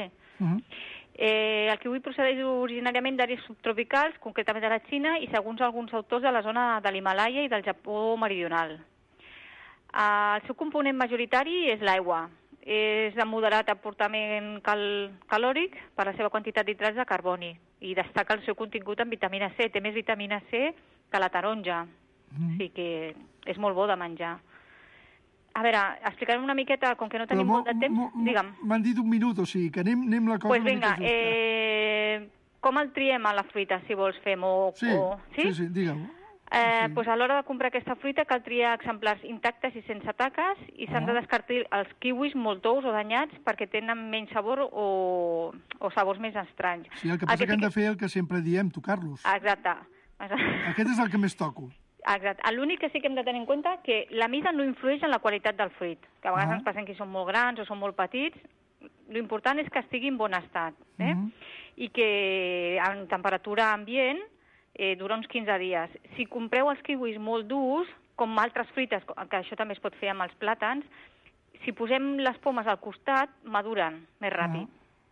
El kiwi procedeix originàriament d'àrees subtropicals, concretament de la Xina, i segons alguns autors de la zona de l'Himalaya i del Japó meridional. El seu component majoritari és l'aigua. És de moderat aportament calòric per la seva quantitat d'hidrats de carboni i destaca el seu contingut en vitamina C. Té més vitamina C que la taronja, o sigui que és molt bo de menjar. A veure, explicarem una miqueta, com que no tenim molt de temps, digue'm. M'han dit 1 minut, o sigui que anem la cosa una mica justa. Com el triem a la fruita, si vols fem? Sí, digue'm. Pues a l'hora de comprar aquesta fruita cal triar exemplars intactes i sense taques i s'han de descartar els kiwis molt tous o danyats perquè tenen menys sabor o sabors més estranys. Sí, el que passa que hem de fer el que sempre diem, tocar-los. Exacte. Aquest és el que més toco. Exacte. L'únic que sí que hem de tenir en compte que la mida no influeix en la qualitat del fruit, que a vegades ens passen que són molt grans o són molt petits. L'important és que estigui en bon estat i que en temperatura ambient dura uns 15 dies. Si compreu els kiwis molt durs, com altres fruites, que això també es pot fer amb els plàtans, si posem les pomes al costat, maduren més ràpid.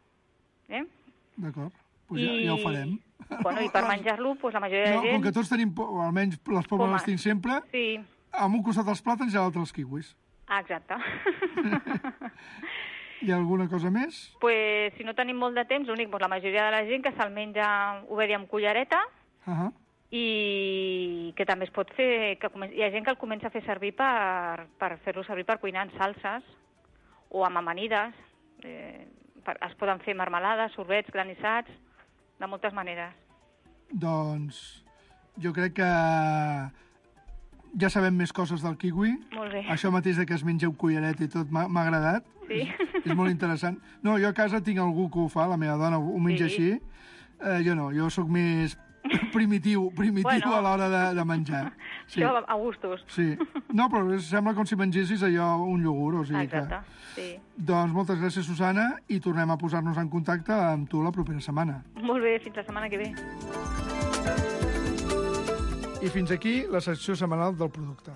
D'acord, ja ho farem. Bueno, i per menjar-lo, la majoria de gent... Com que tots tenim, o almenys les pomes les tinc sempre, amb un costat els plàtans i a l'altre els kiwis. Exacte. Hi ha alguna cosa més? Pues, si no tenim molt de temps, l'únic, la majoria de la gent que se'l menja obert amb cullereta, i que també es pot fer... Hi ha gent que el comença a fer servir per fer-lo servir per cuinar en salses o amb amanides. Es poden fer marmelades, sorbets, granissats, de moltes maneres. Doncs jo crec que ja sabem més coses del kiwi. Molt bé. Això mateix de que es mengeu cullereta i tot m'ha agradat. Sí. És molt interessant. No, jo a casa tinc algú que ho fa, la meva dona ho menja així. Jo no, jo sóc més primitiu a l'hora de menjar. Sí. Això a gustos. Sí. No, però sembla com si mengessis allò un iogurt, o sigui Exacte, sí. Doncs moltes gràcies, Susana, i tornem a posar-nos en contacte amb tu la propera setmana. Molt bé, fins la setmana que ve. I fins aquí la secció setmanal del producte.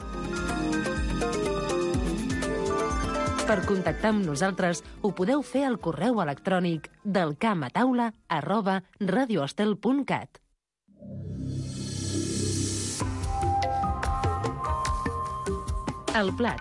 Per contactar amb nosaltres ho podeu fer al correu electrònic delcamataula@radioestel.cat. El plat.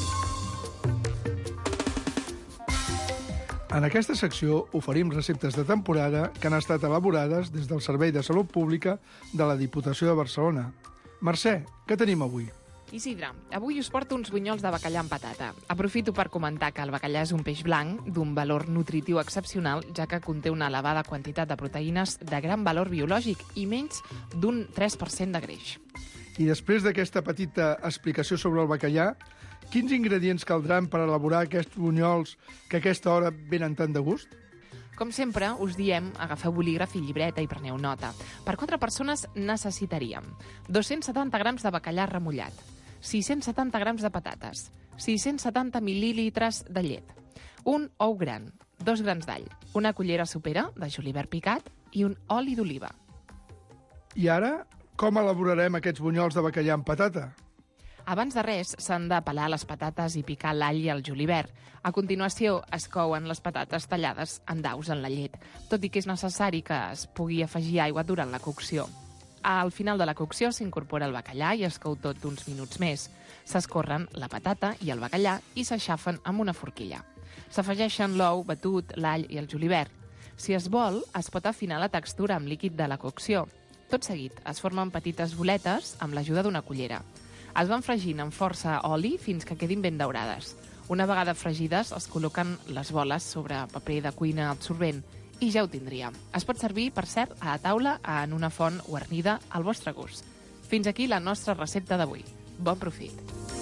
En aquesta secció oferim receptes de temporada que han estat elaborades des del Servei de Salut Pública de la Diputació de Barcelona. Mercè, què tenim avui? Isidre, avui us porto uns bunyols de bacallà amb patata. Aprofito per comentar que el bacallà és un peix blanc d'un valor nutritiu excepcional, ja que conté una elevada quantitat de proteïnes de gran valor biològic i menys d'un 3% de greix. I després d'aquesta petita explicació sobre el bacallà, quins ingredients caldran per elaborar aquests bunyols que a aquesta hora venen tan de gust? Com sempre, us diem, agafeu bolígraf i llibreta i preneu nota. Per 4 persones necessitaríem 270 grams de bacallà remullat, 670 grams de patates, 670 mil·lílitres de llet, un ou gran, 2 grans d'all, una cullera sopera de julivert picat i un oli d'oliva. I ara, com elaborarem aquests bunyols de bacallà amb patata? Abans de res, s'han de pelar les patates i picar l'all i el julivert. A continuació, es couen les patates tallades en daus en la llet, tot i que és necessari que es pugui afegir aigua durant la cocció. Al final de la cocció s'incorpora el bacallà i es cou tot uns minuts més. S'escorren la patata i el bacallà i s'aixafen amb una forquilla. S'afegeixen l'ou batut, l'all i el julivert. Si es vol, es pot afinar la textura amb líquid de la cocció. Tot seguit, es formen petites boletes amb l'ajuda d'una cullera. Es van fregint amb força oli fins que quedin ben daurades. Una vegada fregides, es col·loquen les boles sobre paper de cuina absorbent i ja ho tindríem. Es pot servir, per cert, a la taula en una font guarnida al vostre gust. Fins aquí la nostra recepta d'avui. Bon profit!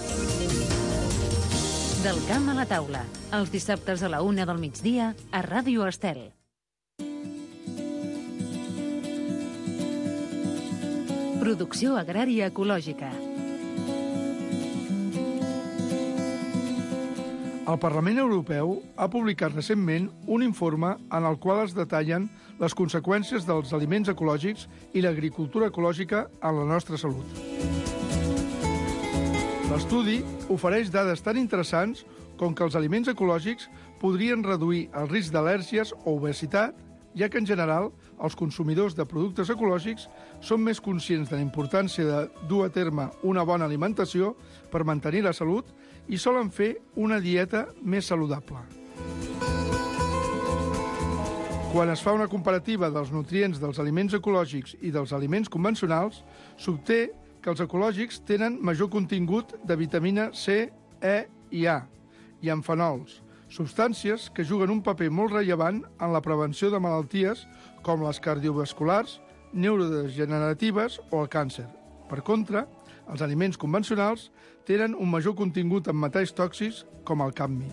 Del camp a la taula, els dissabtes a la 1 del migdia a Ràdio Estel. Producció agrària ecològica. El Parlament Europeu ha publicat recentment un informe en el qual es detallen les conseqüències dels aliments ecològics i l'agricultura ecològica en la nostra salut. L'estudi ofereix dades tan interessants com que els aliments ecològics podrien reduir el risc d'al·lèrgies o obesitat, ja que en general els consumidors de productes ecològics són més conscients de la importància de dur a terme una bona alimentació per mantenir la salut i solen fer una dieta més saludable. Quan es fa una comparativa dels nutrients dels aliments ecològics i dels aliments convencionals, s'obté que els ecològics tenen major contingut de vitamina C, E i A, i en fenols, substàncies que juguen un paper molt rellevant en la prevenció de malalties com les cardiovasculars, neurodegeneratives o el càncer. Per contra, els aliments convencionals tenen un major contingut en metalls tòxics com el cadmi.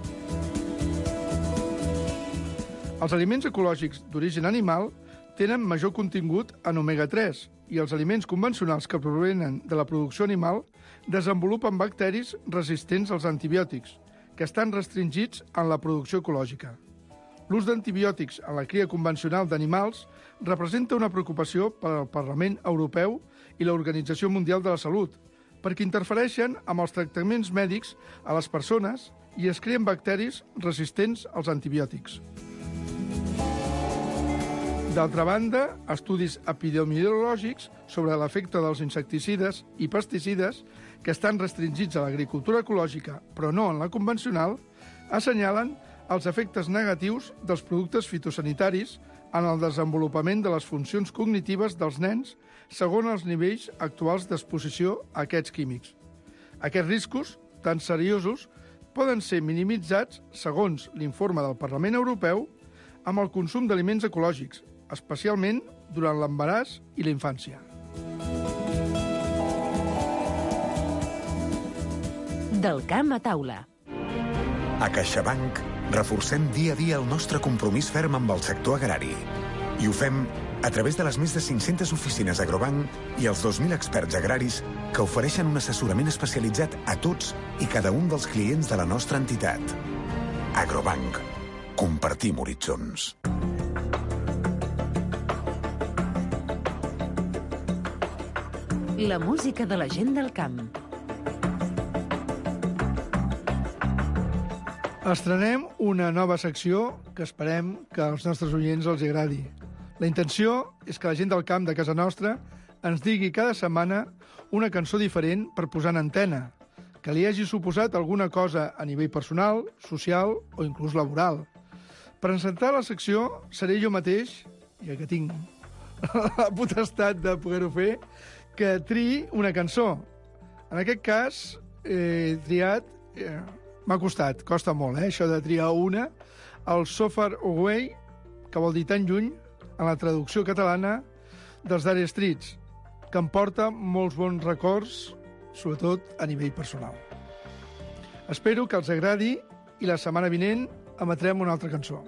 Els aliments ecològics d'origen animal tenen major contingut en omega-3 i els aliments convencionals que provenen de la producció animal desenvolupen bacteris resistents als antibiòtics, que estan restringits en la producció ecològica. L'ús d'antibiòtics en la cria convencional d'animals representa una preocupació per al Parlament Europeu i l'Organització Mundial de la Salut, perquè interfereixen amb els tractaments mèdics a les persones i es creen bacteris resistents als antibiòtics. D'altra banda, estudis epidemiològics sobre l'efecte dels insecticides i pesticides que estan restringits a l'agricultura ecològica, però no en la convencional, assenyalen els efectes negatius dels productes fitosanitaris en el desenvolupament de les funcions cognitives dels nens segons els nivells actuals d'exposició a aquests químics. Aquests riscos, tan seriosos, poden ser minimitzats, segons l'informe del Parlament Europeu, amb el consum d'aliments ecològics, especialment durant l'embaràs i la infància. Del camp a taula. A CaixaBank reforcem dia a dia el nostre compromís ferm amb el sector agrari. I ho fem a través de les més de 500 oficines Agrobank i els 2.000 experts agraris que ofereixen un assessorament especialitzat a tots i cada un dels clients de la nostra entitat. Agrobank. Compartim horitzons. La música de la gent del camp. Estrenem una nova secció que esperem que als nostres oients els agradi. La intenció és que la gent del camp de casa nostra ens digui cada setmana una cançó diferent per posar en antena, que li hagi suposat alguna cosa a nivell personal, social o inclús laboral. Per encetar la secció seré jo mateix, ja que tinc la potestat de poder-ho fer, que triï una cançó. En aquest cas, he triat... M'ha costat, costa molt, això de triar una. El So Far Away, que vol dir tan lluny, en la traducció catalana dels Dire Straits, que em porta molts bons records, sobretot a nivell personal. Espero que els agradi i la setmana vinent emetrem una altra cançó.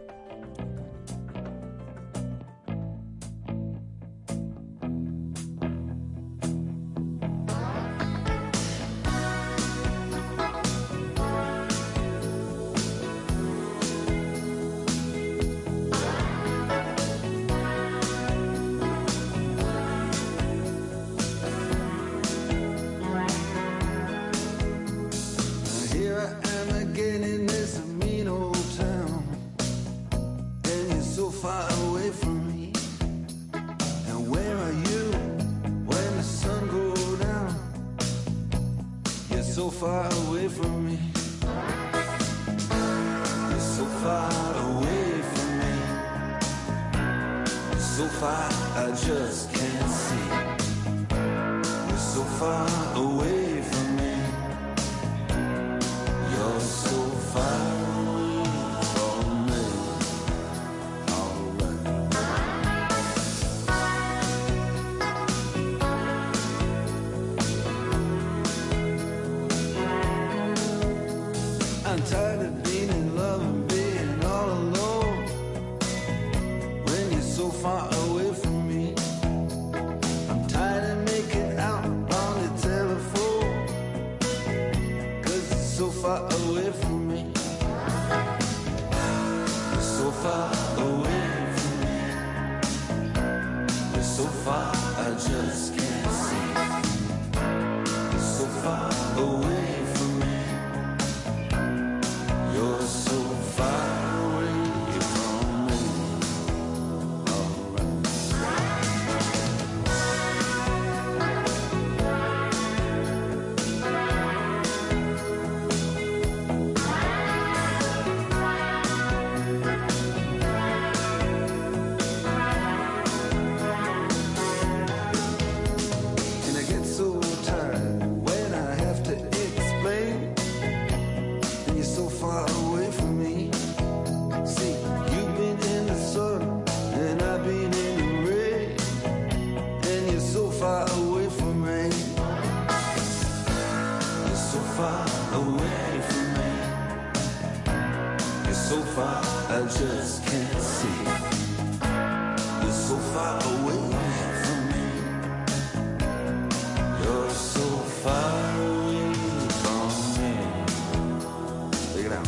So far away from me. You're so far away from me. You're so far I just can't see. You're so far away from me. You're so far away from me. I'm tired of being in love and being all alone when you're so far away from me. I'm tired of making out on the telephone 'cause you're so far away from me. You're so far away from me. You're so far I just can't see. You're so far away. You're so far away from me. And I get so tired when I have to explain. And you're so far away from me. See, you've been in the sun and I've been in the rain. And you're so far away from me. You're so far away from me. You're so far I just can't see. You're so far away from me. You're so far away from me. Take it out.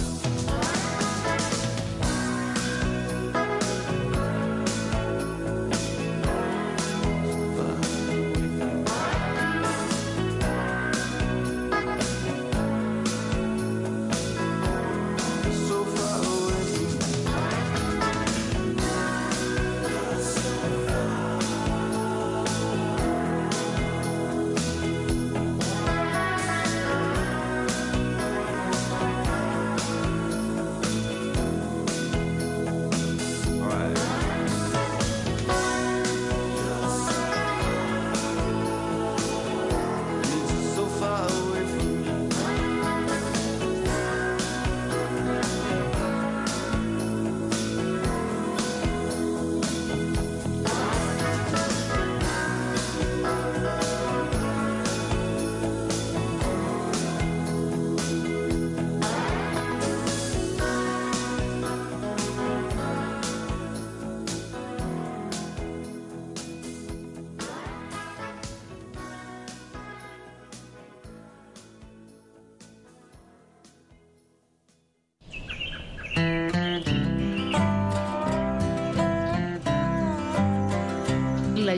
So far away from me.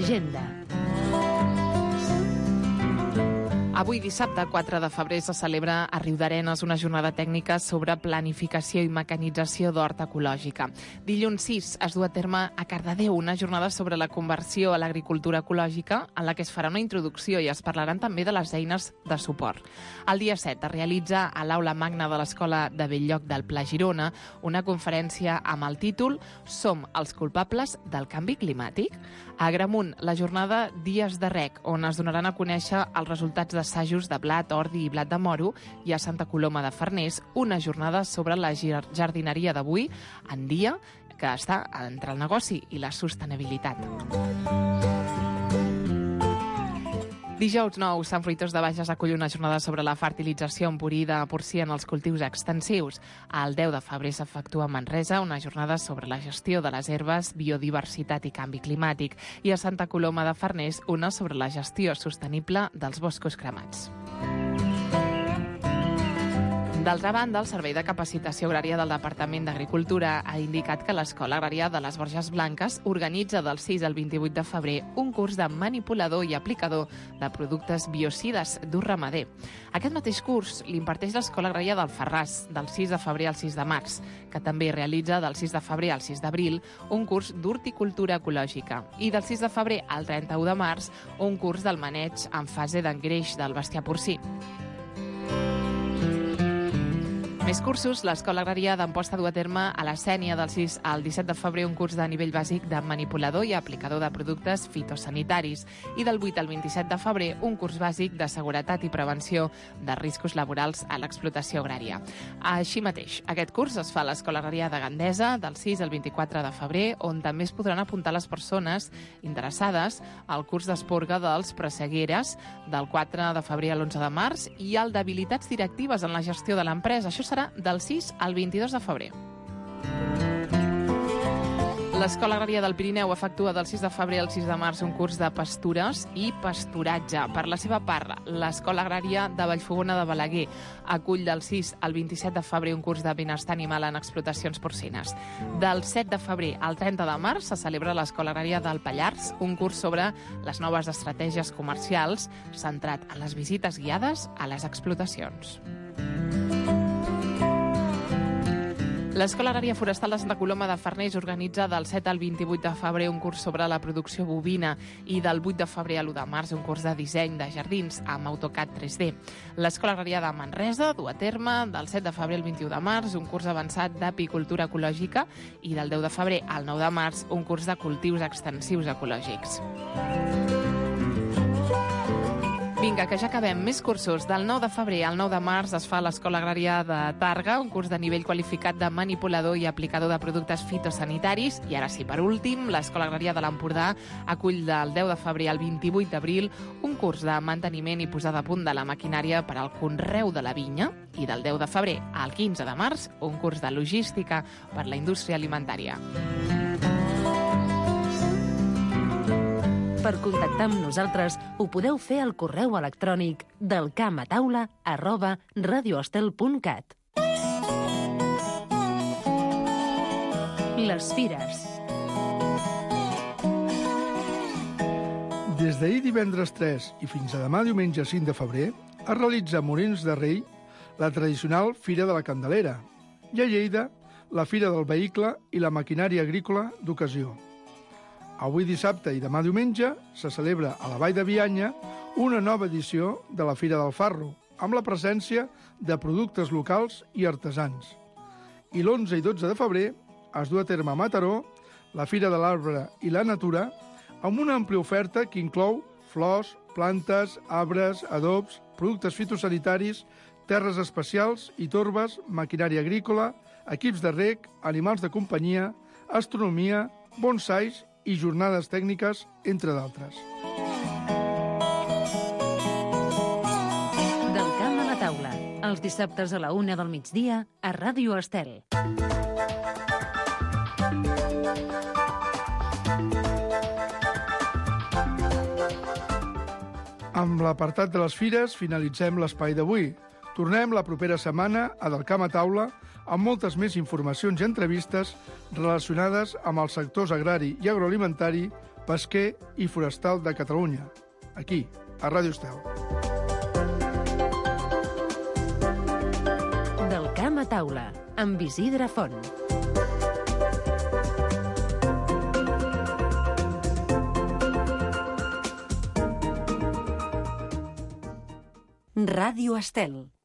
Agenda. Avui, dissabte, 4 de febrer, se celebra a Riudarenes una jornada tècnica sobre planificació i mecanització d'hort ecològica. Dilluns 6 es du a terme a Cardedeu una jornada sobre la conversió a l'agricultura ecològica en la que es farà una introducció i es parlaran també de les eines de suport. El dia 7 es realitza a l'Aula Magna de l'Escola de Belllloc del Pla Girona una conferència amb el títol Som els culpables del canvi climàtic. A Agramunt, la jornada Dies de Rec, on es donaran a conèixer els resultats d'assajos de blat, ordi i blat de moro, i a Santa Coloma de Farners una jornada sobre la jardineria d'avui en dia, que està entre el negoci i la sostenibilitat. Dijous 9, Sant Fruitós de Bages acull una jornada sobre la fertilització en purí de porcí en els cultius extensius. El 10 de febrer s'efectua a Manresa una jornada sobre la gestió de les herbes, biodiversitat i canvi climàtic, i a Santa Coloma de Farners una sobre la gestió sostenible dels boscos cremats. D'altra banda, el Servei de Capacitació Agrària del Departament d'Agricultura ha indicat que l'Escola Agrària de les Borges Blanques organitza del 6 al 28 de febrer un curs de manipulador i aplicador de productes biocides d'ús ramader. Aquest mateix curs l'imparteix l'Escola Agrària del Farràs, del 6 de febrer al 6 de març, que també realitza del 6 de febrer al 6 d'abril un curs d'horticultura ecològica i del 6 de febrer al 31 de març un curs del maneig en fase d'engreix del bestiar porcí. Més cursos, l'Escola Agrària d'Amposta du a terme a la Sénia del 6 al 17 de febrer un curs de nivell bàsic de manipulador i aplicador de productes fitosanitaris i del 8 al 27 de febrer un curs bàsic de seguretat i prevenció de riscos laborals a l'explotació agrària. Així mateix, aquest curs es fa a l'Escola Agrària de Gandesa del 6 al 24 de febrer, on també es podran apuntar les persones interessades al curs d'esporga dels pressegueres del 4 de febrer a l'11 de març i el d'habilitats directives en la gestió de l'empresa. Això serà del 6 al 22 de febrer. L'Escola Agrària del Pirineu efectua del 6 de febrer al 6 de març un curs de pastures i pasturatge. Per la seva part, l'Escola Agrària de Vallfogona de Balaguer acull del 6 al 27 de febrer un curs de benestar animal en explotacions porcines. Del 7 de febrer al 30 de març se celebra a l'Escola Agrària del Pallars un curs sobre les noves estratègies comercials centrat en les visites guiades a les explotacions. L'Escola Agrària Forestal de Santa Coloma de Farners organitza del 7 al 28 de febrer un curs sobre la producció bovina i del 8 de febrer a l'1 de març un curs de disseny de jardins amb AutoCAD 3D. L'Escola Agrària de Manresa du a terme del 7 de febrer al 21 de març un curs avançat d'apicultura ecològica i del 10 de febrer al 9 de març un curs de cultius extensius ecològics. Vinga, que ja acabem. Més cursos. Del 9 de febrer al 9 de març es fa a l'Escola Agrària de Tàrrega un curs de nivell qualificat de manipulador i aplicador de productes fitosanitaris. I ara sí, per últim, l'Escola Agrària de l'Empordà acull del 10 de febrer al 28 d'abril un curs de manteniment i posada a punt de la maquinària per al conreu de la vinya. I del 10 de febrer al 15 de març un curs de logística per la indústria alimentària. Per contactar amb nosaltres ho podeu fer al correu electrònic delcamataula@radioestel.cat. Les fires. Des d'ahir divendres 3 i fins a demà diumenge 5 de febrer es realitza a Molins de Rei la tradicional Fira de la Candelera i a Lleida la Fira del Vehicle i la Maquinària Agrícola d'Ocasió. Avui dissabte i demà diumenge se celebra a la Vall de Bianya una nova edició de la Fira del Farro, amb la presència de productes locals i artesans. I l'11 i 12 de febrer es du a terme a Mataró la Fira de l'Arbre i la Natura, amb una àmplia oferta que inclou flors, plantes, arbres, adobs, productes fitosanitaris, terres especials i torbes, maquinària agrícola, equips de reg, animals de companyia, astronomia, bonsais i jornades tècniques, entre d'altres. Del camp a la taula, els dissabtes a la 1 del migdia a Ràdio Estel. Amb l'apartat de les fires finalitzem l'espai d'avui. Tornem la propera setmana a Del camp a taula amb moltes més informacions i entrevistes relacionades amb els sectors agrari i agroalimentari pesquer i forestal de Catalunya, aquí, a Ràdio Estel. Del camp a taula, amb Isidre Font. Ràdio Estel.